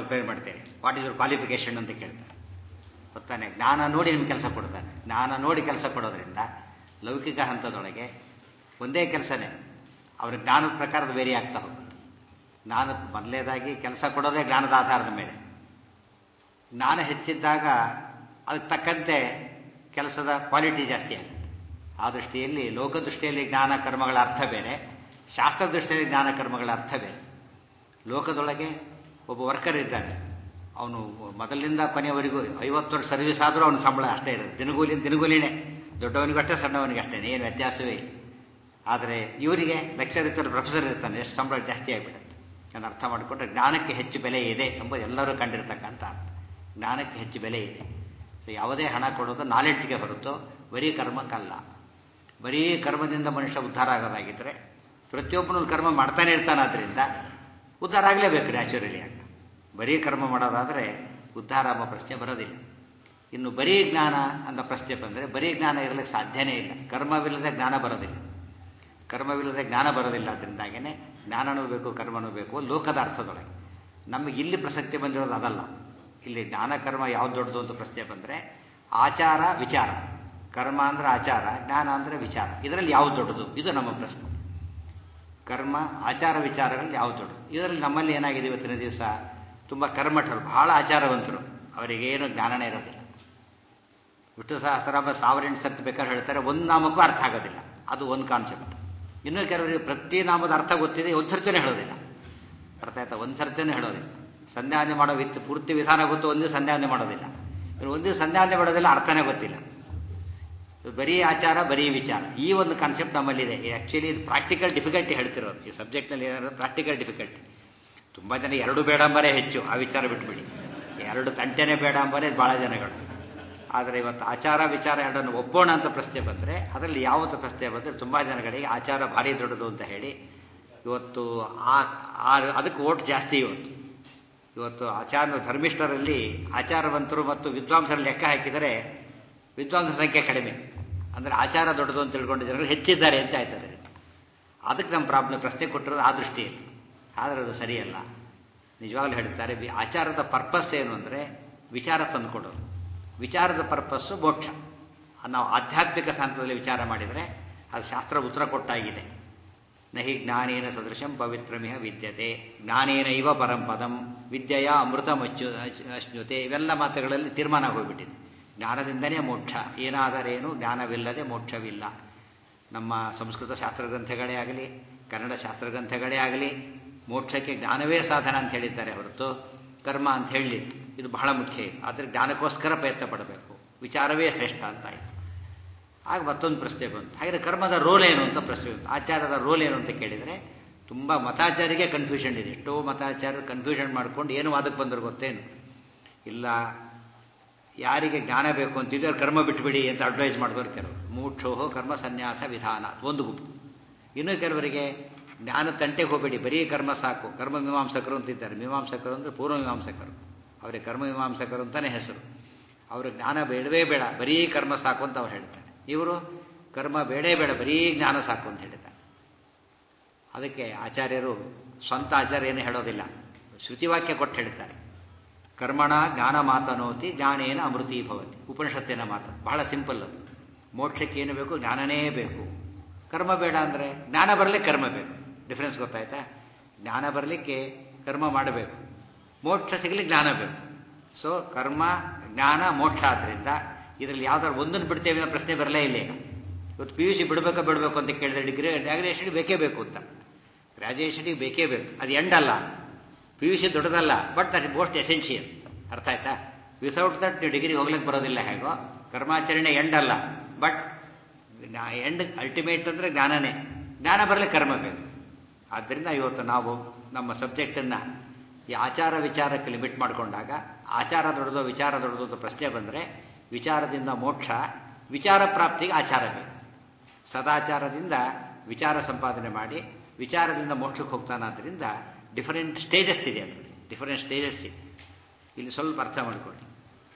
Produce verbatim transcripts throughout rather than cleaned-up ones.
Prepare ಮಾಡ್ತೇನೆ, what is your qualification ಅಂತ ಕೇಳ್ತಾರೆ. ಗೊತ್ತಾನೆ, ಜ್ಞಾನ ನೋಡಿ ನಿಮ್ಗೆ ಕೆಲಸ ಕೊಡ್ತಾನೆ. ಜ್ಞಾನ ನೋಡಿ ಕೆಲಸ ಕೊಡೋದ್ರಿಂದ ಲೌಕಿಕ ಹಂತದೊಳಗೆ ಒಂದೇ ಕೆಲಸನೇ ಅವ್ರ ಜ್ಞಾನದ ಪ್ರಕಾರದ ವೇರಿ ಆಗ್ತಾ ಹೋಗುತ್ತೆ. ಜ್ಞಾನದ ಮೊದಲನೇದಾಗಿ ಕೆಲಸ ಕೊಡೋದೇ ಜ್ಞಾನದ ಆಧಾರದ ಮೇಲೆ. ಜ್ಞಾನ ಹೆಚ್ಚಿದ್ದಾಗ ಅದಕ್ಕೆ ತಕ್ಕಂತೆ ಕೆಲಸದ ಕ್ವಾಲಿಟಿ ಜಾಸ್ತಿ ಆಗುತ್ತೆ. ಆ ದೃಷ್ಟಿಯಲ್ಲಿ ಲೋಕದೃಷ್ಟಿಯಲ್ಲಿ ಜ್ಞಾನ ಕರ್ಮಗಳ ಅರ್ಥ ಬೇರೆ, ಶಾಸ್ತ್ರ ದೃಷ್ಟಿಯಲ್ಲಿ ಜ್ಞಾನ ಕರ್ಮಗಳ ಅರ್ಥ ಬೇರೆ. ಲೋಕದೊಳಗೆ ಒಬ್ಬ ವರ್ಕರ್ ಇದ್ದಾನೆ, ಅವನು ಮೊದಲಿನಿಂದ ಕೊನೆಯವರೆಗೂ ಐವತ್ತು ವರ್ಷ ಸರ್ವಿಸ್ ಆದರೂ ಅವನ ಸಂಬಳ ಅಷ್ಟೇ ಇರುತ್ತೆ. ದಿನಗೂಲಿ ದಿನಗೂಲಿನೇ, ದೊಡ್ಡವನಿಗೂ ಅಷ್ಟೇ ಸಣ್ಣವನಿಗೆ ಅಷ್ಟೇ, ಏನು ವ್ಯತ್ಯಾಸವೇ ಇಲ್ಲ. ಆದರೆ ಇವರಿಗೆ ಲೆಕ್ಚರ್ ಇರ್ತಾರೆ, ಪ್ರೊಫೆಸರ್ ಇರ್ತಾನೆ, ಎಷ್ಟು ಸಂಬಳ ಜಾಸ್ತಿ ಆಗಿಬಿಡುತ್ತೆ. ನಾನು ಅರ್ಥ ಮಾಡಿಕೊಂಡ್ರೆ ಜ್ಞಾನಕ್ಕೆ ಹೆಚ್ಚು ಬೆಲೆ ಇದೆ ಎಂಬುದು ಎಲ್ಲರೂ ಕಂಡಿರ್ತಕ್ಕಂಥ ಅರ್ಥ. ಜ್ಞಾನಕ್ಕೆ ಹೆಚ್ಚು ಬೆಲೆ ಇದೆ. ಸೊ ಯಾವುದೇ ಹಣ ಕೊಡೋದು ನಾಲೆಡ್ಜ್ಗೆ ಹೊರತು ಬರೀ ಕರ್ಮಕ್ಕಲ್ಲ. ಬರೀ ಕರ್ಮದಿಂದ ಮನುಷ್ಯ ಉದ್ಧಾರ ಆಗೋದಾಗಿದ್ದರೆ ಪ್ರತಿಯೊಬ್ಬನು ಕರ್ಮ ಮಾಡ್ತಾನೆ ಇರ್ತಾನಾದ್ರಿಂದ ಉದ್ಧಾರ ಆಗಲೇಬೇಕು ನ್ಯಾಚುರಲಿ ಅಂತ. ಬರೀ ಕರ್ಮ ಮಾಡೋದಾದರೆ ಉದ್ಧಾರ ಎಂಬ ಪ್ರಶ್ನೆ ಬರೋದಿಲ್ಲ. ಇನ್ನು ಬರೀ ಜ್ಞಾನ ಅಂತ ಪ್ರಶ್ನೆ ಬಂದರೆ ಬರೀ ಜ್ಞಾನ ಇರಲಿಕ್ಕೆ ಸಾಧ್ಯನೇ ಇಲ್ಲ. ಕರ್ಮವಿಲ್ಲದೆ ಜ್ಞಾನ ಬರೋದಿಲ್ಲ. ಕರ್ಮವಿಲ್ಲದೆ ಜ್ಞಾನ ಬರೋದಿಲ್ಲ. ಅದರಿಂದಾಗೇ ಜ್ಞಾನನೂ ಬೇಕು, ಕರ್ಮನೂ ಬೇಕು ಲೋಕದ ಅರ್ಥದೊಳಗೆ. ನಮಗೆ ಇಲ್ಲಿ ಪ್ರಸಕ್ತಿ ಬಂದಿರೋದು ಅದಲ್ಲ. ಇಲ್ಲಿ ಜ್ಞಾನ ಕರ್ಮ ಯಾವ್ದು ದೊಡ್ಡದು ಅಂತ ಪ್ರಶ್ನೆ ಬಂದರೆ ಆಚಾರ ವಿಚಾರ. ಕರ್ಮ ಅಂದರೆ ಆಚಾರ, ಜ್ಞಾನ ಅಂದರೆ ವಿಚಾರ. ಇದರಲ್ಲಿ ಯಾವ್ದು ದೊಡ್ಡದು? ಇದು ನಮ್ಮ ಪ್ರಶ್ನೆ. ಕರ್ಮ ಆಚಾರ ವಿಚಾರಗಳಲ್ಲಿ ಯಾವ್ದು ದೊಡ್ಡದು? ಇದರಲ್ಲಿ ನಮ್ಮಲ್ಲಿ ಏನಾಗಿದೆ ಇವತ್ತಿನ ದಿವಸ, ತುಂಬ ಕರ್ಮಠರು, ಬಹಳ ಆಚಾರವಂತರು, ಅವರಿಗೇನು ಜ್ಞಾನನೇ ಇರೋದಿಲ್ಲ. ವಿಷ್ಣು ಸಹಸ್ರನಾಮ ಸಾವಿರೆಂಟು ಸರ್ತಿ ಬೇಕಾದ್ರೆ ಹೇಳ್ತಾರೆ, ಒಂದು ನಾಮಕ್ಕೂ ಅರ್ಥ ಆಗೋದಿಲ್ಲ. ಅದು ಒಂದು ಕಾನ್ಸೆಪ್ಟ್. ಇನ್ನೂ ಕೆಲವರಿಗೆ ಪ್ರತಿ ನಾಮದ ಅರ್ಥ ಗೊತ್ತಿದೆ, ಒಂದು ಸರ್ತಿನೇ ಹೇಳೋದಿಲ್ಲ. ಅರ್ಥ ಆಯ್ತಾ? ಒಂದು ಸರ್ತಿನೇ ಹೇಳೋದಿಲ್ಲ. ಸಂಧ್ಯಾವಂದನೆ ಮಾಡೋ ವಿತ್ ಪೂರ್ತಿ ವಿಧಾನ ಗೊತ್ತು, ಒಂದೇ ಸಂಧ್ಯಾವಂದನೆ ಮಾಡೋದಿಲ್ಲ. ಒಂದೇ ಸಂಧ್ಯಾವಂದನೆ ಮಾಡೋದಿಲ್ಲ, ಅರ್ಥನೇ ಗೊತ್ತಿಲ್ಲ. ಬರೀ ಆಚಾರ, ಬರೀ ವಿಚಾರ, ಈ ಒಂದು ಕಾನ್ಸೆಪ್ಟ್ ನಮ್ಮಲ್ಲಿದೆ. ಆ್ಯಕ್ಚುಲಿ ಇದು ಪ್ರಾಕ್ಟಿಕಲ್ ಡಿಫಿಕಲ್ಟಿ ಹೇಳ್ತಿರೋದು. ಈ ಸಬ್ಜೆಕ್ಟ್ನಲ್ಲಿ ಏನಾದ್ರು ಪ್ರಾಕ್ಟಿಕಲ್ ಡಿಫಿಕಲ್ಟಿ. ತುಂಬ ಜನ ಎರಡು ಬೇಡ ಅಂಬರೇ ಹೆಚ್ಚು, ಆ ವಿಚಾರ ಬಿಟ್ಬಿಡಿ. ಎರಡು ತಂಟೆನೇ ಬೇಡ ಅಂಬರೇ ಭಾಳ ಜನಗಳು. ಆದರೆ ಇವತ್ತು ಆಚಾರ ವಿಚಾರ ಎರಡನ್ನು ಒಪ್ಪೋಣ ಅಂತ ಪ್ರಶ್ನೆ ಬಂದರೆ ಅದರಲ್ಲಿ ಯಾವತ್ತು ಪ್ರಶ್ನೆ ಬಂದರೆ ತುಂಬ ಜನಗಳಿಗೆ ಆಚಾರ ಭಾರಿ ದೊಡ್ಡದು ಅಂತ ಹೇಳಿ ಇವತ್ತು ಆ ಅದಕ್ಕೆ ಓಟ್ ಜಾಸ್ತಿ. ಇವತ್ತು ಇವತ್ತು ಆಚಾರ ಧರ್ಮಿಷ್ಠರಲ್ಲಿ ಆಚಾರವಂತರು ಮತ್ತು ವಿದ್ವಾಂಸರಲ್ಲಿ ಲೆಕ್ಕ ಹಾಕಿದರೆ ವಿದ್ವಾಂಸರ ಸಂಖ್ಯೆ ಕಡಿಮೆ. ಅಂದರೆ ಆಚಾರ ದೊಡ್ಡದು ಅಂತ ತಿಳ್ಕೊಂಡು ಜನಗಳು ಹೆಚ್ಚಿದ್ದಾರೆ ಅಂತ ಆಯ್ತದೆ. ಅದಕ್ಕೆ ನಮ್ಮ ಪ್ರಾಬ್ಲಮ್ ಪ್ರಶ್ನೆ ಕೊಟ್ಟಿರೋದು ಆ ದೃಷ್ಟಿಯಲ್ಲಿ. ಆದರೆ ಅದು ಸರಿಯಲ್ಲ. ನಿಜವಾಗ್ಲೂ ಹೇಳ್ತಾರೆ, ಆಚಾರದ ಪರ್ಪಸ್ ಏನು ಅಂದರೆ ವಿಚಾರ ತಂದುಕೊಡೋದು. ವಿಚಾರದ ಪರ್ಪಸ್ಸು ಮೋಕ್ಷ. ನಾವು ಆಧ್ಯಾತ್ಮಿಕ ಹಂತದಲ್ಲಿ ವಿಚಾರ ಮಾಡಿದರೆ ಅದು ಶಾಸ್ತ್ರ ಉತ್ತರ ಕೊಟ್ಟಾಗಿದೆ. ನಹಿ ಜ್ಞಾನೇನ ಸದೃಶಂ ಪವಿತ್ರಮಿಹ ವಿದ್ಯತೆ ಜ್ಞಾನೇನ ಇವ ಪರಂಪದಂ ವಿದ್ಯೆಯ ಅಮೃತಮಚ್ಚು ಅಶ್ನುತೆ. ಇವೆಲ್ಲ ಮಾತುಗಳಲ್ಲಿ ತೀರ್ಮಾನ ಹೋಗ್ಬಿಟ್ಟಿದೆ. ಜ್ಞಾನದಿಂದನೇ ಮೋಕ್ಷ, ಏನಾದರೇನು ಜ್ಞಾನವಿಲ್ಲದೆ ಮೋಕ್ಷವಿಲ್ಲ. ನಮ್ಮ ಸಂಸ್ಕೃತ ಶಾಸ್ತ್ರಗ್ರಂಥಗಳೇ ಆಗಲಿ, ಕನ್ನಡ ಶಾಸ್ತ್ರಗ್ರಂಥಗಳೇ ಆಗಲಿ ಮೋಕ್ಷಕ್ಕೆ ಜ್ಞಾನವೇ ಸಾಧನ ಅಂತ ಹೇಳಿದ್ದಾರೆ ಹೊರತು ಕರ್ಮ ಅಂತ ಹೇಳಲಿಲ್ಲ. ಇದು ಬಹಳ ಮುಖ್ಯ. ಆದರೆ ಜ್ಞಾನಕ್ಕೋಸ್ಕರ ಪ್ರಯತ್ನ ಪಡಬೇಕು, ವಿಚಾರವೇ ಶ್ರೇಷ್ಠ ಅಂತ ಆಯಿತು. ಆಗ ಮತ್ತೊಂದು ಪ್ರಶ್ನೆ ಬಂತು, ಹಾಗೆ ಕರ್ಮದ ರೋಲ್ ಏನು ಅಂತ ಪ್ರಶ್ನೆ ಬಂತು. ಆಚಾರದ ರೋಲ್ ಏನು ಅಂತ ಕೇಳಿದರೆ ತುಂಬ ಮತಾಚಾರಿಗೆ ಕನ್ಫ್ಯೂಷನ್ ಇದೆ. ಎಷ್ಟೋ ಮತಾಚಾರ್ಯರು ಕನ್ಫ್ಯೂಷನ್ ಮಾಡ್ಕೊಂಡು ಏನು ವಾದಕ್ಕೆ ಬಂದರು ಗೊತ್ತೇನು? ಇಲ್ಲ, ಯಾರಿಗೆ ಜ್ಞಾನ ಬೇಕು ಅಂತಿದ್ದು ಅವ್ರು ಕರ್ಮ ಬಿಟ್ಬಿಡಿ ಅಂತ ಅಡ್ವೈಸ್ ಮಾಡಿದವರು ಕೆಲವರು. ಮೂಕ್ಷೋಹೋ ಕರ್ಮ ಸನ್ಯಾಸ ವಿಧಾನ ಒಂದು ಗುಂಪು. ಇನ್ನೂ ಕೆಲವರಿಗೆ ಜ್ಞಾನ ತಂಟೆಗೆ ಹೋಗಬೇಡಿ, ಬರೀ ಕರ್ಮ ಸಾಕು. ಕರ್ಮ ಮೀಮಾಂಸಕರು ಅಂತಿದ್ದಾರೆ. ಮೀಮಾಂಸಕರು ಅಂದರೆ ಪೂರ್ವ ಮೀಮಾಂಸಕರು, ಅವರಿಗೆ ಕರ್ಮ ಮೀಮಾಂಸಕರು ಅಂತಲೇ ಹೆಸರು. ಅವರು ಜ್ಞಾನ ಬೇಡವೇ ಬೇಡ, ಬರೀ ಕರ್ಮ ಸಾಕು ಅಂತ ಅವ್ರು ಹೇಳ್ತಾರೆ. ಇವರು ಕರ್ಮ ಬೇಡೇ ಬೇಡ, ಬರೀ ಜ್ಞಾನ ಸಾಕು ಅಂತ ಹೇಳ್ತಾರೆ. ಅದಕ್ಕೆ ಆಚಾರ್ಯರು ಸ್ವಂತ ಆಚಾರ್ಯ ಏನು ಹೇಳೋದಿಲ್ಲ, ಶ್ರುತಿವಾಕ್ಯ ಕೊಟ್ಟು ಹೇಳ್ತಾರೆ. ಕರ್ಮಣ ಜ್ಞಾನ ಮಾತನೋತಿ ಜ್ಞಾನೇನ ಅಮೃತಿ ಭವತಿ. ಉಪನಿಷತ್ತಿನ ಮಾತು ಬಹಳ ಸಿಂಪಲ್. ಅದು ಮೋಕ್ಷಕ್ಕೆ ಏನು ಬೇಕು? ಜ್ಞಾನನೇ ಬೇಕು. ಕರ್ಮ ಬೇಡ ಅಂದರೆ ಜ್ಞಾನ ಬರಲಿಕ್ಕೆ ಕರ್ಮ ಬೇಕು. ಡಿಫ್ರೆನ್ಸ್ ಗೊತ್ತಾಯ್ತಾ? ಜ್ಞಾನ ಬರಲಿಕ್ಕೆ ಕರ್ಮ ಮಾಡಬೇಕು, ಮೋಕ್ಷ ಸಿಗಲಿಕ್ಕೆ ಜ್ಞಾನ ಬೇಕು. ಸೊ ಕರ್ಮ ಜ್ಞಾನ ಮೋಕ್ಷ. ಆದ್ದರಿಂದ ಇದರಲ್ಲಿ ಯಾವ್ದಾದ್ರು ಒಂದನ್ನು ಬಿಡ್ತೇವೆ ಅನ್ನೋ ಪ್ರಶ್ನೆ ಬರಲೇ ಇಲ್ಲ. ಈಗ ಇವತ್ತು ಪಿ ಯು ಸಿ ಬಿಡಬೇಕಾ ಬಿಡಬೇಕು ಅಂತ ಕೇಳಿದ್ರೆ ಡಿಗ್ರಿ ಗ್ರಾಜುಯೇಷನ್ಗೆ ಬೇಕೇ ಬೇಕು ಅಂತ. ಗ್ರಾಜುಯೇಷನ್ಗೆ ಬೇಕೇ ಬೇಕು. ಅದು ಎಂಡ್ ಅಲ್ಲ. ಪಿ ಯು ಸಿ ದೊಡ್ಡದಲ್ಲ, but that is most essential. ಅರ್ಥ ಆಯ್ತಾ? ವಿತೌಟ್ ದಟ್ ನೀವು ಡಿಗ್ರಿ ಹೋಗ್ಲಿಕ್ಕೆ ಬರೋದಿಲ್ಲ. ಹೇಗೋ ಕರ್ಮಾಚರಣೆ ಎಂಡ್ ಅಲ್ಲ, ಬಟ್ ಎಂಡ್ ಅಲ್ಟಿಮೇಟ್ ಅಂದರೆ ಜ್ಞಾನನೇ. ಜ್ಞಾನ ಬರಲಿಕ್ಕೆ ಕರ್ಮ ಬೇಕು. ಆದ್ದರಿಂದ ಇವತ್ತು ನಾವು ನಮ್ಮ ಸಬ್ಜೆಕ್ಟನ್ನು ಈ ಆಚಾರ ವಿಚಾರಕ್ಕೆ ಲಿಮಿಟ್ ಮಾಡಿಕೊಂಡಾಗ ಆಚಾರ ದೊಡ್ಡದು ವಿಚಾರ ದೊಡ್ಡದು ಅಂತ ಪ್ರಶ್ನೆ ಬಂದರೆ ವಿಚಾರದಿಂದ ಮೋಕ್ಷ, ವಿಚಾರ ಪ್ರಾಪ್ತಿಗೆ ಆಚಾರ ಬೇಕು. ಸದಾಚಾರದಿಂದ ವಿಚಾರ ಸಂಪಾದನೆ ಮಾಡಿ ವಿಚಾರದಿಂದ ಮೋಕ್ಷಕ್ಕೆ ಹೋಗ್ತಾನಾದ್ರಿಂದ ಡಿಫರೆಂಟ್ ಸ್ಟೇಜಸ್ ಇದೆ. ಅದರಲ್ಲಿ ಡಿಫರೆಂಟ್ ಸ್ಟೇಜಸ್ ಇದೆ. ಇಲ್ಲಿ ಸ್ವಲ್ಪ ಅರ್ಥ ಮಾಡಿಕೊಳ್ಳಿ.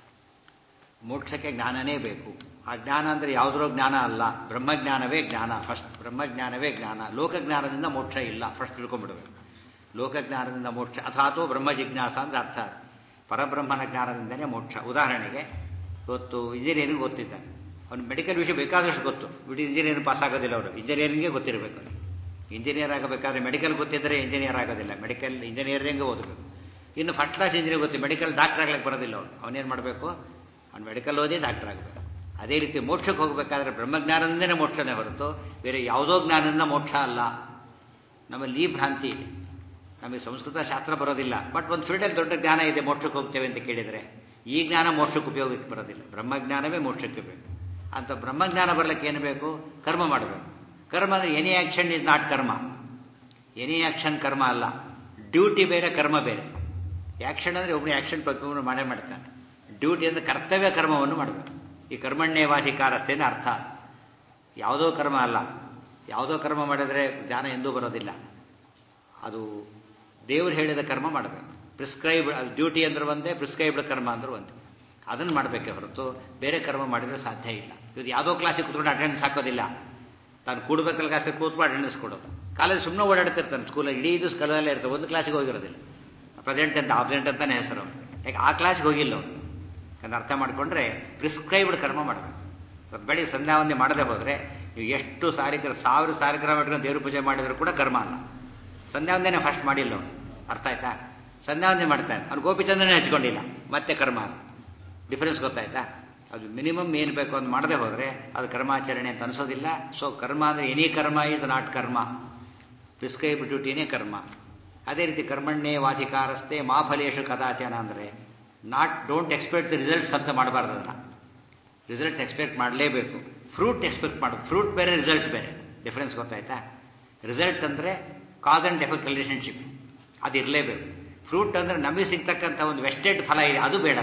ಮೋಕ್ಷಕ್ಕೆ ಜ್ಞಾನನೇ ಬೇಕು. ಆ ಜ್ಞಾನ ಅಂದರೆ ಯಾವುದರೋ ಜ್ಞಾನ ಅಲ್ಲ, ಬ್ರಹ್ಮಜ್ಞಾನವೇ ಜ್ಞಾನ. ಫಸ್ಟ್ ಬ್ರಹ್ಮಜ್ಞಾನವೇ ಜ್ಞಾನ. ಲೋಕಜ್ಞಾನದಿಂದ ಮೋಕ್ಷ ಇಲ್ಲ, ಫಸ್ಟ್ ತಿಳ್ಕೊಂಡ್ಬಿಡ್ಬೇಕು. ಲೋಕಜ್ಞಾನದಿಂದ ಮೋಕ್ಷ ಅಥಾತೋ ಬ್ರಹ್ಮ ಜಿಜ್ಞಾಸ ಅಂದ್ರೆ ಅರ್ಥ. ಪರಬ್ರಹ್ಮನ ಜ್ಞಾನದಿಂದನೇ ಮೋಕ್ಷ. ಉದಾಹರಣೆಗೆ ಇವತ್ತು ಇಂಜಿನಿಯರಿಂಗ್ ಓದ್ತಿದ್ದಾನೆ, ಅವ್ನು ಮೆಡಿಕಲ್ ವಿಷಯ ಬೇಕಾದಷ್ಟು ಗೊತ್ತು, ಬಿಡಿ ಇಂಜಿನಿಯರಿಂಗ್ ಪಾಸ್ ಆಗೋದಿಲ್ಲ. ಅವರು ಇಂಜಿನಿಯರಿಂಗೇ ಗೊತ್ತಿರಬೇಕು. ಇಂಜಿನಿಯರ್ ಆಗಬೇಕಾದ್ರೆ ಮೆಡಿಕಲ್ ಗೊತ್ತಿದ್ದರೆ ಇಂಜಿನಿಯರ್ ಆಗೋದಿಲ್ಲ, ಮೆಡಿಕಲ್ ಇಂಜಿನಿಯರಿಂಗ್ ಓದಬೇಕು. ಇನ್ನು ಫಸ್ಟ್ ಕ್ಲಾಸ್ ಇಂಜಿನಿಯರ್ ಗೊತ್ತು, ಮೆಡಿಕಲ್ ಡಾಕ್ಟರ್ ಆಗ್ಲಿಕ್ಕೆ ಬರೋದಿಲ್ಲ. ಅವನು ಅವನೇನು ಮಾಡಬೇಕು? ಅವ್ನು ಮೆಡಿಕಲ್ ಓದಿ ಡಾಕ್ಟರ್ ಆಗಬೇಕು. ಅದೇ ರೀತಿ ಮೋಕ್ಷಕ್ಕೆ ಹೋಗಬೇಕಾದ್ರೆ ಬ್ರಹ್ಮಜ್ಞಾನದಿಂದನೇ ಮೋಕ್ಷನೇ ಹೊರತು ಬೇರೆ ಯಾವುದೋ ಜ್ಞಾನದಿಂದ ಮೋಕ್ಷ ಅಲ್ಲ. ನಮ್ಮಲ್ಲಿ ಈ ಭ್ರಾಂತಿ ಇದೆ. ನಮಗೆ ಸಂಸ್ಕೃತ ಶಾಸ್ತ್ರ ಬರೋದಿಲ್ಲ, ಬಟ್ ಒಂದು ಫೀಲ್ಡಲ್ಲಿ ದೊಡ್ಡ ಜ್ಞಾನ ಇದೆ, ಮೋಕ್ಷಕ್ಕೆ ಹೋಗ್ತೇವೆ ಅಂತ ಕೇಳಿದರೆ ಈ ಜ್ಞಾನ ಮೋಕ್ಷಕ್ಕೆ ಉಪಯೋಗಕ್ಕೆ ಬರೋದಿಲ್ಲ. ಬ್ರಹ್ಮಜ್ಞಾನವೇ ಮೋಕ್ಷಕ್ಕೆ ಬೇಕು. ಅಂತ ಬ್ರಹ್ಮಜ್ಞಾನ ಬರಲಿಕ್ಕೆ ಏನು ಬೇಕು? ಕರ್ಮ ಮಾಡಬೇಕು. ಕರ್ಮ ಅಂದರೆ ಎನಿ ಆಕ್ಷನ್ ಇಸ್ ನಾಟ್ ಕರ್ಮ. ಎನಿ ಆಕ್ಷನ್ ಕರ್ಮ ಅಲ್ಲ. ಡ್ಯೂಟಿ ಬೇರೆ, ಕರ್ಮ ಬೇರೆ. ಆಕ್ಷನ್ ಅಂದರೆ ಒಬ್ಬನೇ ಆಕ್ಷನ್ ಪ್ರತಿಯೊಬ್ಬನು ಮಾಡೇ ಮಾಡ್ತಾನೆ. ಡ್ಯೂಟಿ ಅಂದರೆ ಕರ್ತವ್ಯ ಕರ್ಮವನ್ನು ಮಾಡಬೇಕು. ಈ ಕರ್ಮಣ್ಯೇವಾಧಿಕಾರಸ್ಥೇನ ಅರ್ಥ ಅದು. ಯಾವುದೋ ಕರ್ಮ ಅಲ್ಲ. ಯಾವುದೋ ಕರ್ಮ ಮಾಡಿದರೆ ಜ್ಞಾನ ಎಂದೂ ಬರೋದಿಲ್ಲ. ಅದು ದೇವರು ಹೇಳಿದ ಕರ್ಮ ಮಾಡಬೇಕು. ಪ್ರಿಸ್ಕ್ರೈಬ್ಡ್ ಅದು ಡ್ಯೂಟಿ ಅಂದ್ರೆ ಒಂದೇ, ಪ್ರಿಸ್ಕ್ರೈಬ್ಡ್ ಕರ್ಮ ಅಂದ್ರೆ ಒಂದೇ. ಅದನ್ನು ಮಾಡಬೇಕೆ ಹೊರತು ಬೇರೆ ಕರ್ಮ ಮಾಡಿದರೆ ಸಾಧ್ಯ ಇಲ್ಲ. ಇದು ಯಾವುದೋ ಕ್ಲಾಸಿಗೆ ಕೂತ್ಕೊಂಡು ಅಟೆಂಡೆನ್ಸ್ ಹಾಕೋದಿಲ್ಲ. ತಾನು ಕೂಡಬೇಕಲ್ಲ ಕ್ಲಾಸಿಗೆ ಕೂತ್ಕೊಂಡು ಅಟೆಂಡೆನ್ಸ್ ಕೊಡೋದು. ಕಾಲೇಜ್ ಸುಮ್ಮನೆ ಓಡಾಡ್ತಿರ್ತಾನೆ, ಸ್ಕೂಲಲ್ಲಿ ಇಡೀ ಇದು ಸ್ಕೂಲಲ್ಲೇ ಇರ್ತಾವೆ, ಒಂದು ಕ್ಲಾಸಿಗೆ ಹೋಗಿರೋದಿಲ್ಲ. ಪ್ರೆಸೆಂಟ್ ಅಂತ ಆಬ್ಸೆಂಟ್ ಅಂತಾನೆ ಹೆಸರು. ಯಾಕೆ ಆ ಕ್ಲಾಸ್ಗೆ ಹೋಗಿಲ್ಲ ಅವನು ಅಂತ ಅರ್ಥ ಮಾಡಿಕೊಂಡ್ರೆ ಪ್ರಿಸ್ಕ್ರೈಬ್ಡ್ ಕರ್ಮ ಮಾಡಬೇಕು. ಬೆಳಿಗ್ಗೆ ಸಂಧ್ಯಾವಂದನೆ ಮಾಡದೆ ಹೋದರೆ ನೀವು ಎಷ್ಟು ಸಾರಿಗ್ರ ಸಾವಿರ ಸಾರಿಗ್ರಾಮ ಇಟ್ಕೊಂಡು ದೇವ್ರ ಪೂಜೆ ಮಾಡಿದರೂ ಕೂಡ ಕರ್ಮ ಅಲ್ಲ. ಸಂಧ್ಯಾವಂದನೆ ಫಸ್ಟ್ ಮಾಡಿಲ್ಲ ಅವನು. ಅರ್ಥ ಆಯ್ತಾ? ಸಂಧ್ಯಾವಂದನೆ ಮಾಡ್ತಾನೆ, ಅವ್ನು ಗೋಪಿಚಂದ್ರನೇ ಹಚ್ಕೊಂಡಿಲ್ಲ, ಮತ್ತೆ ಕರ್ಮ ಅಲ್ಲ. ಡಿಫರೆನ್ಸ್ ಗೊತ್ತಾಯ್ತಾ? ಅದು ಮಿನಿಮಮ್ ಏನು ಬೇಕು ಅಂತ ಮಾಡದೆ ಹೋದರೆ ಅದು ಕರ್ಮಾಚರಣೆ ಅಂತ ಅನಿಸೋದಿಲ್ಲ. ಸೊ ಕರ್ಮ ಅಂದರೆ ಎನಿ ಕರ್ಮ ಈಸ್ ನಾಟ್ ಕರ್ಮ. ಪ್ರಿಸ್ಕ್ರೈಬ್ ಡ್ಯೂಟಿನೇ ಕರ್ಮ. ಅದೇ ರೀತಿ ಕರ್ಮಣ್ಣೇ ವಾಧಿಕಾರಸ್ಥೆ ಮಾ ಫಲೇಶು ಕದಾಚನ ಅಂದರೆ not don't expect the results ಅಂತ ಮಾಡಬಾರ್ದು. ಅದನ್ನು ರಿಸಲ್ಟ್ಸ್ ಎಕ್ಸ್ಪೆಕ್ಟ್ ಮಾಡಲೇಬೇಕು. ಫ್ರೂಟ್ ಎಕ್ಸ್ಪೆಕ್ಟ್ ಮಾಡೋದು, ಫ್ರೂಟ್ ಬೇರೆ, ರಿಸಲ್ಟ್ ಬೇರೆ. ಡಿಫರೆನ್ಸ್ ಗೊತ್ತಾಯ್ತಾ? ರಿಸಲ್ಟ್ ಅಂದರೆ ಕಾಸ್ ಆ್ಯಂಡ್ ಎಫೆಕ್ಟ್ ರಿಲೇಷನ್ಶಿಪ್, ಅದು ಇರಲೇಬೇಕು. ಫ್ರೂಟ್ ಅಂದರೆ ನಮಗೆ ಸಿಗ್ತಕ್ಕಂಥ ಒಂದು ವೆಸ್ಟೆಡ್ ಫಲ ಇದೆ, ಅದು ಬೇಡ.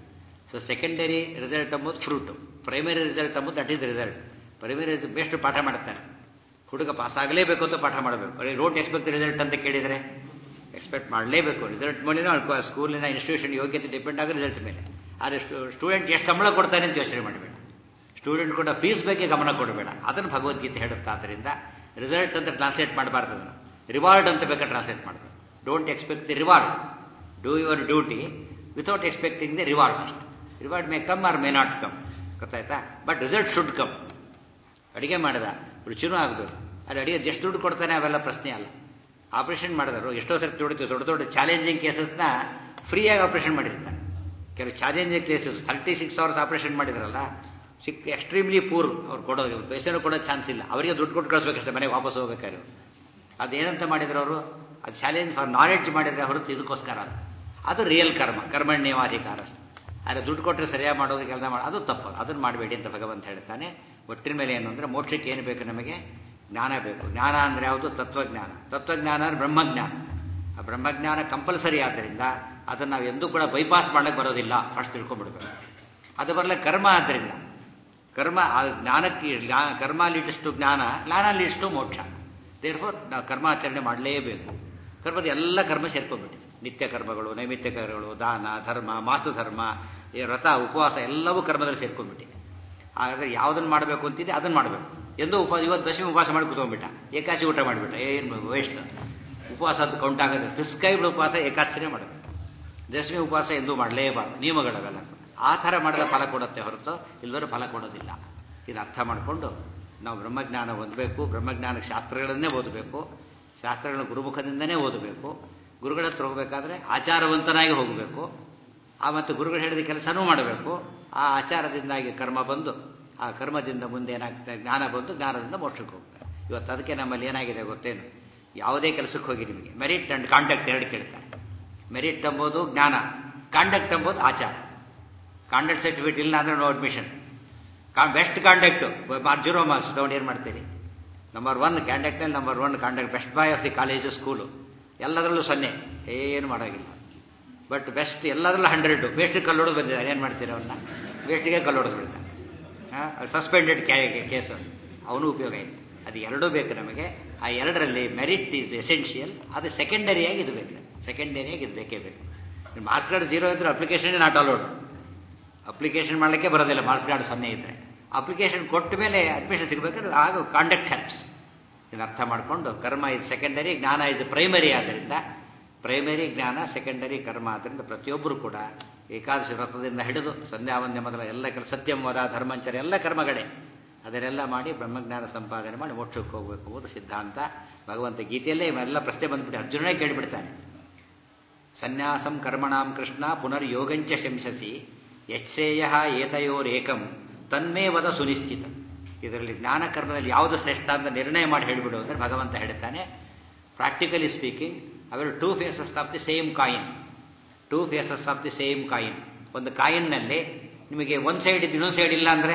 ಸೊ ಸೆಕೆಂಡರಿ ರಿಸಲ್ಟ್ ಎಂಬುದು ಫ್ರೂಟು, ಪ್ರೈಮರಿ ರಿಸಲ್ಟ್ ಎಂಬುದು that is result. Primary best ಪಾಠ ಮಾಡ್ತಾನೆ ಹುಡುಗ, ಪಾಸ್ ಆಗಲೇಬೇಕು ಅಂತ ಪಾಠ ಮಾಡಬೇಕು. ಡೋಂಟ್ ಎಕ್ಸ್ಪೆಕ್ಟ್ ರಿಸಲ್ಟ್ ಅಂತ ಕೇಳಿದರೆ ಎಕ್ಸ್ಪೆಕ್ಟ್ ಮಾಡಲೇಬೇಕು. ರಿಸಲ್ಟ್ ಮೇಲೆ ಸ್ಕೂಲಿನ ಇನ್ಸ್ಟಿಟ್ಯೂಷನ್ ಯೋಗ್ಯತೆ ಡಿಪೆಂಡ್ ಆಗೋ ರಿಸಲ್ಟ್ ಮೇಲೆ. ಆದರೆ ಸ್ಟೂಡೆಂಟ್ ಎಷ್ಟು ಸಂಬಳ ಕೊಡ್ತಾನೆ ಅಂತ ಯೋಚನೆ ಮಾಡಬೇಡ. ಸ್ಟೂಡೆಂಟ್ ಕೂಡ ಫೀಸ್ ಬಗ್ಗೆ ಗಮನ ಕೊಡಬೇಡ. ಅದನ್ನು ಭಗವದ್ಗೀತೆ ಹೇಳುತ್ತಾ. ಆದ್ದರಿಂದ ರಿಸಲ್ಟ್ ಅಂತ ಟ್ರಾನ್ಸ್ಲೇಟ್ ಮಾಡಬಾರ್ದು, ಅದನ್ನು ರಿವಾರ್ಡ್ ಅಂತ ಬೇಕಾದ್ರೆ ಟ್ರಾನ್ಸ್ಲೇಟ್ ಮಾಡಬೇಕು. Don't expect the reward, do your duty without expecting the reward. ಅಷ್ಟು reward may come or may not come, ಗೊತ್ತಾಯ್ತಾ? But result should come. ಅಡುಗೆ ಮಾಡಿದ ರುಚಿನೂ ಆಗಬೇಕು. ಅಲ್ಲಿ ಅಡುಗೆ ಎಷ್ಟು ದುಡ್ಡು ಕೊಡ್ತಾನೆ ಅವೆಲ್ಲ ಪ್ರಶ್ನೆ ಅಲ್ಲ. ಆಪರೇಷನ್ ಮಾಡಿದರು ಎಷ್ಟೋ ಸರಿ ದುಡಿತು. ದೊಡ್ಡ ದೊಡ್ಡ ಚಾಲೆಂಜಿಂಗ್ ಕೇಸಸ್ನ ಫ್ರೀಯಾಗಿ ಆಪರೇಷನ್ ಮಾಡಿರ್ತಾರೆ. ಕೆಲವು challenging cases thirty six hours operation ಮಾಡಿದ್ರಲ್ಲ, ಸಿಕ್ ಎಕ್ಸ್ಟ್ರೀಮ್ಲಿ ಪೂರ್, ಅವ್ರು ಕೊಡೋದು ಪೈಸೆನೂ ಕೊಡೋ ಚಾನ್ಸ್ ಇಲ್ಲ. ಅವರಿಗೆ ದುಡ್ಡು ಕೊಟ್ಟು ಕಳಿಸ್ಬೇಕಷ್ಟೇ, ಮನೆಗೆ ವಾಪಸ್ ಹೋಗ್ಬೇಕಾದ್ರೆ. ಅದೇನಂತ ಮಾಡಿದ್ರು ಅವರು? ಅದು ಚಾಲೆಂಜ್ ಫಾರ್ ನಾಲೆಡ್ಜ್ ಮಾಡಿದರೆ ಹೊರತು ಇದಕ್ಕೋಸ್ಕರ ಅಲ್ಲ. ಅದು ರಿಯಲ್ ಕರ್ಮ, ಕರ್ಮಣ್ಯೇವಾಧಿಕಾರ. ಆದರೆ ದುಡ್ಡು ಕೊಟ್ಟರೆ ಸರಿಯಾಗಿ ಮಾಡೋದು ಕೆಲಸ ಮಾಡಿ ಅದು ತಪ್ಪು. ಅದನ್ನು ಮಾಡಬೇಡಿ ಅಂತ ಭಗವಂತ ಹೇಳ್ತಾನೆ. ಒಟ್ಟಿನ ಮೇಲೆ ಏನು ಅಂದರೆ ಮೋಕ್ಷಕ್ಕೆ ಏನು ಬೇಕು? ನಮಗೆ ಜ್ಞಾನ ಬೇಕು. ಜ್ಞಾನ ಅಂದರೆ ಯಾವುದು? ತತ್ವಜ್ಞಾನ. ತತ್ವಜ್ಞಾನ ಅಂದರೆ ಬ್ರಹ್ಮಜ್ಞಾನ. ಆ ಬ್ರಹ್ಮಜ್ಞಾನ ಕಂಪಲ್ಸರಿ. ಆದ್ದರಿಂದ ಅದನ್ನು ನಾವು ಎಂದೂ ಕೂಡ ಬೈಪಾಸ್ ಮಾಡಕ್ಕೆ ಬರೋದಿಲ್ಲ. ಫಸ್ಟ್ ತಿಳ್ಕೊಂಡ್ಬಿಡ್ಬೇಕು. ಅದು ಬರಲ್ಲ ಕರ್ಮ. ಆದ್ದರಿಂದ ಕರ್ಮ ಆ ಜ್ಞಾನಕ್ಕೆ ಕರ್ಮ ಲೀಡ್ಸ್ಟು ಜ್ಞಾನ, ಜ್ಞಾನ ಲೀಡ್ಸ್ಟು ಮೋಕ್ಷ. ದೇರ್ಫೋರ್ ನಾವು ಕರ್ಮಾಚರಣೆ ಮಾಡಲೇಬೇಕು. ಕರ್ಮದ ಎಲ್ಲ ಕರ್ಮ ಸೇರ್ಕೊಂಡ್ಬಿಟ್ಟಿದೆ. ನಿತ್ಯ ಕರ್ಮಗಳು, ನೈಮಿತ್ಯ ಕರ್ಮಗಳು, ದಾನ ಧರ್ಮ, ಮಾಸ ಧರ್ಮ, ವ್ರತ ಉಪವಾಸ ಎಲ್ಲವೂ ಕರ್ಮದಲ್ಲಿ ಸೇರ್ಕೊಂಡ್ಬಿಟ್ಟಿದೆ. ಹಾಗಾದರೆ ಯಾವುದನ್ನು ಮಾಡಬೇಕು ಅಂತಿದೆ ಅದನ್ನು ಮಾಡಬೇಕು. ಎಂದೋ ಉಪವಾಸ, ಇವತ್ತು ದಶಮಿ ಉಪವಾಸ ಮಾಡಿ ಕೂತ್ಕೊಂಡ್ಬಿಟ್ಟ, ಏಕಾಶಿ ಊಟ ಮಾಡಿಬಿಟ್ಟ, ಏನು ವೇಸ್ಟ್. ಉಪವಾಸ ಅದು ಕೌಂಟ್ ಆಗೋದು. ಪ್ರಿಸ್ಕ್ರೈಬ್ಡ್ ಉಪವಾಸ ಏಕಾದಶಿನೇ ಮಾಡಬೇಕು. ದಶಮಿ ಉಪವಾಸ ಎಂದೂ ಮಾಡಲೇಬಾರ್ದು. ನಿಯಮಗಳವೆಲ್ಲ ಆ ಥರ ಮಾಡಿದ ಫಲ ಕೊಡುತ್ತೆ ಹೊರತು ಇಲ್ಲದರೂ ಫಲ ಕೊಡೋದಿಲ್ಲ. ಇದು ಅರ್ಥ ಮಾಡಿಕೊಂಡು ನಾವು ಬ್ರಹ್ಮಜ್ಞಾನ ಓದಬೇಕು. ಬ್ರಹ್ಮಜ್ಞಾನಕ್ಕೆ ಶಾಸ್ತ್ರಗಳನ್ನೇ ಓದಬೇಕು. ಶಾಸ್ತ್ರಗಳನ್ನ ಗುರುಮುಖದಿಂದನೇ ಓದಬೇಕು. ಗುರುಗಳ ಹತ್ರ ಹೋಗಬೇಕಾದ್ರೆ ಆಚಾರವಂತನಾಗಿ ಹೋಗಬೇಕು. ಆ ಮತ್ತು ಗುರುಗಳು ಹೇಳಿದ ಕೆಲಸನೂ ಮಾಡಬೇಕು. ಆ ಆಚಾರದಿಂದಾಗಿ ಕರ್ಮ ಬಂದು, ಆ ಕರ್ಮದಿಂದ ಮುಂದೆ ಏನಾಗ್ತದೆ? ಜ್ಞಾನ ಬಂದು, ಜ್ಞಾನದಿಂದ ಮೋಕ್ಷಕ್ಕೆ ಹೋಗ್ತಾರೆ. ಇವತ್ತು ಅದಕ್ಕೆ ನಮ್ಮಲ್ಲಿ ಏನಾಗಿದೆ ಗೊತ್ತೇನು? ಯಾವುದೇ ಕೆಲಸಕ್ಕೆ ಹೋಗಿ ನಿಮಗೆ ಮೆರಿಟ್ ಆ್ಯಂಡ್ ಕಾಂಡಕ್ಟ್ ಎರಡು ಕೇಳ್ತಾರೆ. ಮೆರಿಟ್ ಎಂಬುದು ಜ್ಞಾನ, ಕಾಂಡಕ್ಟ್ ಎಂಬುದು ಆಚಾರ. ಕಾಂಡಕ್ಟ್ ಸರ್ಟಿಫಿಕೇಟ್ ಇಲ್ಲ ಅಂದರೆ ನೋ ಅಡ್ಮಿಷನ್. ಕಾ ಬೆಸ್ಟ್ ಕಾಂಡಕ್ಟು ಜೀರೋ ಮಾರ್ಕ್ಸ್ ತೊಗೊಂಡು ಏನು ಮಾಡ್ತೀರಿ? ನಂಬರ್ ಒನ್ ಕ್ಯಾಂಡಕ್ಟ್ನಲ್ಲಿ number one conduct, best boy of the college school, ಎಲ್ಲದರಲ್ಲೂ ಸೊನ್ನೆ, ಏನು ಮಾಡೋಗಿಲ್ಲ. ಬಟ್ ಬೆಸ್ಟ್ ಎಲ್ಲದರಲ್ಲೂ ಹಂಡ್ರೆಡು. ವೇಸ್ಟಿಗೆ ಕಲ್ಲೊಡೆದು ಬಂದಿದ್ದಾರೆ, ಏನು ಮಾಡ್ತೀರಿ? ಅವನ್ನ ವೇಸ್ಟಿಗೆ ಕಲ್ಲೊಡೆದು ಬಿಡ್ತಾರೆ. ಹಾಂ, ಸಸ್ಪೆಂಡೆಡ್ ಕ್ಯಾ ಕೇಸ್, ಅವನು ಉಪಯೋಗ ಇಲ್ಲ. ಅದು ಎರಡೂ ಬೇಕು ನಮಗೆ. ಆ ಎರಡರಲ್ಲಿ ಮೆರಿಟ್ ಈಸ್ ಎಸೆನ್ಷಿಯಲ್. ಅದು ಸೆಕೆಂಡರಿಯಾಗಿ ಇದು ಬೇಕು. ಸೆಕೆಂಡರಿಯಾಗಿ ಇದು ಬೇಕೇ ಬೇಕು. ಮಾರ್ಕ್ಸ್ ಕಾರ್ಡ್ ಜೀರೋ ಇದ್ದರೆ ಅಪ್ಲಿಕೇಶನ್ ನಾಟ್ ಅಲೋಡ್. ಅಪ್ಲಿಕೇಶನ್ ಮಾಡಲಿಕ್ಕೆ ಬರೋದಿಲ್ಲ ಮಾರ್ಕ್ಸ್ ಕಾರ್ಡ್ ಸೊನ್ನೆ ಇದ್ದರೆ. ಅಪ್ಲಿಕೇಶನ್ ಕೊಟ್ಟ ಮೇಲೆ ಅಡ್ಮಿಷನ್ ಸಿಗಬೇಕಾದ್ರೆ ಆಗ ಕಾಂಡಕ್ಟ್ ಹೆಲ್ಪ್ಸ್. ಇದು ಅರ್ಥ ಮಾಡಿಕೊಂಡು ಕರ್ಮ ಇಸ್ ಸೆಕೆಂಡರಿ, ಜ್ಞಾನ ಇಸ್ ಪ್ರೈಮರಿ. ಆದ್ದರಿಂದ ಪ್ರೈಮರಿ ಜ್ಞಾನ, ಸೆಕೆಂಡರಿ ಕರ್ಮ. ಆದ್ದರಿಂದ ಪ್ರತಿಯೊಬ್ಬರು ಕೂಡ ಏಕಾದಶಿ ವ್ರತದಿಂದ ಹಿಡಿದು ಸಂಧ್ಯಾವಂದ್ಯ ಮೊದಲ ಎಲ್ಲ ಕೆಲಸ, ಸತ್ಯಂ ವದ ಧರ್ಮಂಚರ ಎಲ್ಲ ಕರ್ಮಗಳೇ, ಅದನ್ನೆಲ್ಲ ಮಾಡಿ ಬ್ರಹ್ಮಜ್ಞಾನ ಸಂಪಾದನೆ ಮಾಡಿ ಮೋಕ್ಷಕ್ಕೆ ಹೋಗಬೇಕು ಎಂಬುದು ಸಿದ್ಧಾಂತ. ಭಗವಂತ ಗೀತೆಯಲ್ಲೇ ಇವೆಲ್ಲ ಪ್ರಶ್ನೆ ಬಂದ್ಬಿಟ್ಟು ಅರ್ಜುನನೇ ಕೇಳಿಬಿಡ್ತಾನೆ. ಸನ್ಯಾಸಂ ಕರ್ಮಣಾಂ ಕೃಷ್ಣ ಪುನರ್ಯೋಗಂಚ ಶಂಸಸಿ ಯಶ್ರೇಯ ಏತಯೋರೇಕಂ ತನ್ಮೇ ವದ ಸುನಿಶ್ಚಿತ. ಇದರಲ್ಲಿ ಜ್ಞಾನ ಕರ್ಮದಲ್ಲಿ ಯಾವುದು ಶ್ರೇಷ್ಠ ಅಂತ ನಿರ್ಣಯ ಮಾಡಿ ಹೇಳಿಬಿಡು ಅಂದರೆ ಭಗವಂತ ಹೇಳ್ತಾನೆ, ಪ್ರಾಕ್ಟಿಕಲಿ ಸ್ಪೀಕಿಂಗ್ ಅವೆಲ್ಲ two faces of the same coin. Two faces of the same coin. ಒಂದು ಕಾಯಿನ್ನಲ್ಲಿ ನಿಮಗೆ ಒಂದು ಸೈಡ್ ಇದ್ದು ಇನ್ನೊಂದು ಸೈಡ್ ಇಲ್ಲ ಅಂದರೆ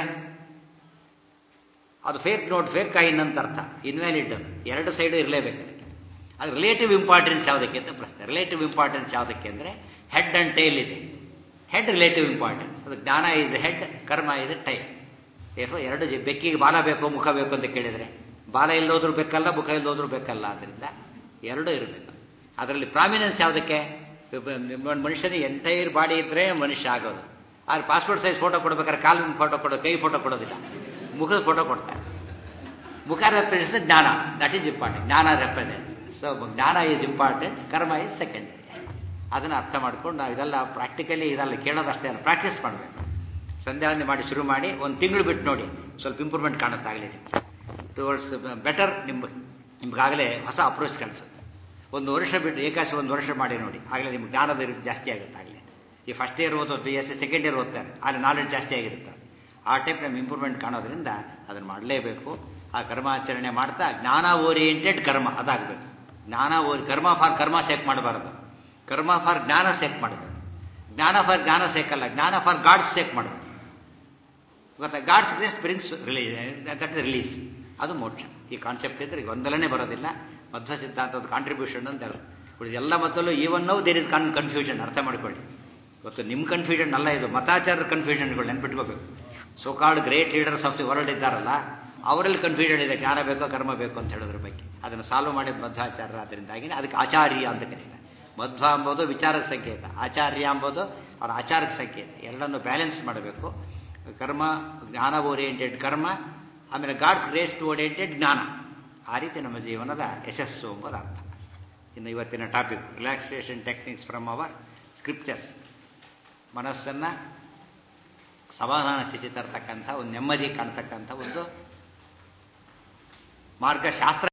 ಅದು ಫೇಕ್ ನೋಟ್, ಫೇಕ್ ಕಾಯಿನ್ ಅಂತ ಅರ್ಥ, ಇನ್ವ್ಯಾಲಿಡ್. ಅದು ಎರಡು ಸೈಡು ಇರಲೇಬೇಕು. ಅದು ರಿಲೇಟಿವ್ ಇಂಪಾರ್ಟೆನ್ಸ್ ಯಾವುದಕ್ಕೆ ಅಂತ ಪ್ರಶ್ನೆ. ರಿಲೇಟಿವ್ ಇಂಪಾರ್ಟೆನ್ಸ್ ಯಾವುದಕ್ಕೆ ಅಂದರೆ ಹೆಡ್ ಅಂಡ್ ಟೈಲ್ ಇದೆ. Head relative importance. ಅದು ಜ್ಞಾನ ಈಸ್ ಹೆಡ್, ಕರ್ಮ ಈಸ್ ಟೈಲ್. ಏಕೋ ಎರಡು ಜಿ ಬೆಕ್ಕಿಗೆ ಬಾಲ ಬೇಕು ಮುಖ ಬೇಕು ಅಂತ ಕೇಳಿದರೆ ಬಾಲ ಇಲ್ಲೋದ್ರೂ ಬೇಕಲ್ಲ, ಮುಖ ಇಲ್ಲೋದ್ರೂ ಬೇಕಲ್ಲ. ಆದ್ದರಿಂದ ಎರಡೂ ಇರಬೇಕು. ಅದರಲ್ಲಿ ಪ್ರಾಮಿನೆನ್ಸ್ ಯಾವುದಕ್ಕೆ? ಮನುಷ್ಯನಿಗೆ ಎಂಟೈರ್ ಬಾಡಿ ಇದ್ದರೆ ಮನುಷ್ಯ ಆಗೋದು. ಆದ್ರೆ ಪಾಸ್ಪೋರ್ಟ್ ಸೈಜ್ ಫೋಟೋ ಕೊಡ್ಬೇಕಾದ್ರೆ ಕಾಲಿನ ಫೋಟೋ ಕೊಡೋ, ಕೈ ಫೋಟೋ ಕೊಡೋದಿಲ್ಲ, ಮುಖದ ಫೋಟೋ ಕೊಡ್ತಾರೆ. ಮುಖ ರೆಪ್ರೆಸೆಂಟ್ಸ್ ಜ್ಞಾನ, ದಟ್ ಈಸ್ ಇಂಪಾರ್ಟೆಂಟ್. ಜ್ಞಾನ ರೆಪ್ರೆಸೆಂಟ್. ಸೊ ಜ್ಞಾನ ಈಸ್ ಇಂಪಾರ್ಟೆಂಟ್, ಕರ್ಮ ಈಸ್ ಸೆಕೆಂಡರಿ. ಅದನ್ನು ಅರ್ಥ ಮಾಡ್ಕೊಂಡು ನಾವು ಇದೆಲ್ಲ ಪ್ರಾಕ್ಟಿಕಲಿ ಇದೆಲ್ಲ ಕೇಳೋದಷ್ಟೇ ಅಲ್ಲ, ಪ್ರಾಕ್ಟೀಸ್ ಮಾಡಬೇಕು. ಸಂಧ್ಯಾವಂದನೆ ಮಾಡಿ ಶುರು ಮಾಡಿ ಒಂದು ತಿಂಗಳು ಬಿಟ್ಟು ನೋಡಿ, ಸ್ವಲ್ಪ ಇಂಪ್ರೂವ್ಮೆಂಟ್ ಕಾಣುತ್ತಾಗಲಿ. Towards better. ನಿಮ್ಮ ನಿಮ್ಗಾಗಲೇ ಹೊಸ ಅಪ್ರೋಚ್ ಕಾಣಿಸುತ್ತೆ. ಒಂದು ವರ್ಷ ಬಿಟ್ಟು ಏಕಾಸಿ ಒಂದು ವರ್ಷ ಮಾಡಿ ನೋಡಿ, ಆಗಲೇ ನಿಮ್ಗೆ ಜ್ಞಾನದ ರೀತಿ ಜಾಸ್ತಿ ಆಗುತ್ತೆ. ಆಗಲೇ ಈ ಫಸ್ಟ್ ಇಯರ್ ಓದೋದು, B S C second year ಓದ್ತಾರೆ, ಅಲ್ಲಿ ನಾಲೆಡ್ಜ್ ಜಾಸ್ತಿ ಆಗಿರುತ್ತೆ. ಆ ಟೈಪ್ ನಮ್ಮ ಇಂಪ್ರೂವ್ಮೆಂಟ್ ಕಾಣೋದ್ರಿಂದ ಅದನ್ನು ಮಾಡಲೇಬೇಕು. ಆ ಕರ್ಮಾಚರಣೆ ಮಾಡ್ತಾ ಜ್ಞಾನ ಓರಿಯೆಂಟೆಡ್ ಕರ್ಮ ಅದಾಗಬೇಕು. ಜ್ಞಾನ ಓರಿ ಕರ್ಮ ಫಾರ್ ಕರ್ಮ ಸೇಕ್ ಮಾಡಬಾರದು, ಕರ್ಮ ಫಾರ್ ಜ್ಞಾನ ಸೇಕ್ ಮಾಡಬೇಕು. ಜ್ಞಾನ ಫಾರ್ ಜ್ಞಾನ ಸೇಕಲ್ಲ, ಜ್ಞಾನ ಫಾರ್ ಗಾಡ್ಸ್ ಸೇಕ್ ಮಾಡಬೇಕು. ಗೊತ್ತಾ? God's grace brings release, that is release. ಅದು ಮೋಕ್ಷ. ಈ ಕಾನ್ಸೆಪ್ಟ್ ಇದ್ರೆ ಗೊಂದಲನೇ ಬರೋದಿಲ್ಲ. ಮಧ್ವ ಸಿದ್ಧಾಂತದ ಕಾಂಟ್ರಿಬ್ಯೂಷನ್ ಅಂತ ಹೇಳೋದು. ಉಳಿದ ಎಲ್ಲ ಮೊದಲು even now there is con confusion. ಅರ್ಥ ಮಾಡ್ಕೊಳ್ಳಿ. ಇವತ್ತು ನಿಮ್ಮ ಕನ್ಫ್ಯೂಷನ್ ಅಲ್ಲ, ಇದು ಮತಾಚಾರದ ಕನ್ಫ್ಯೂಷನ್ಗಳು ನೆನ್ಪಿಟ್ಕೋಬೇಕು. So called great leaders of the world ಇದ್ದಾರಲ್ಲ, ಅವರಲ್ಲಿ ಕನ್ಫ್ಯೂಷನ್ ಇದೆ, ಜ್ಞಾನ ಬೇಕೋ ಕರ್ಮ ಬೇಕು ಅಂತ ಹೇಳೋದ್ರ ಬಗ್ಗೆ. ಅದನ್ನು ಸಾಲ್ವ್ ಮಾಡಿದ ಮಧ್ವಾಚಾರ್ಯ. ಅದರಿಂದಾಗಿ ಅದಕ್ಕೆ ಆಚಾರ್ಯ ಅಂತ ಕರೀತಾರೆ. ಮಧ್ವ ಎಂಬುದು ವಿಚಾರಕ್ಕೆ ಸಂಕೇತ, ಆಚಾರ್ಯ ಎಂಬುದು ಅವರ ಆಚಾರಕ್ಕೆ ಸಂಕೇತ. ಎರಡನ್ನು ಬ್ಯಾಲೆನ್ಸ್ ಮಾಡಬೇಕು. ಕರ್ಮ ಜ್ಞಾನ ಓರಿಯೆಂಟೆಡ್ ಕರ್ಮ, ಆಮೇಲೆ ಗಾಡ್ಸ್ ಗ್ರೇಸ್ ಓರಿಯೆಂಟೆಡ್ ಜ್ಞಾನ. ಆ ರೀತಿ ನಮ್ಮ ಜೀವನದ ಯಶಸ್ಸು ಎಂಬುದು ಅರ್ಥ. ಇನ್ನು ಇವತ್ತಿನ topic relaxation techniques from our scriptures. ಮನಸ್ಸನ್ನು ಸಮಾಧಾನ ಸ್ಥಿತಿ ತರ್ತಕ್ಕಂಥ ಒಂದು ನೆಮ್ಮದಿ ಕಾಣ್ತಕ್ಕಂಥ ಒಂದು ಮಾರ್ಗಶಾಸ್ತ್ರ.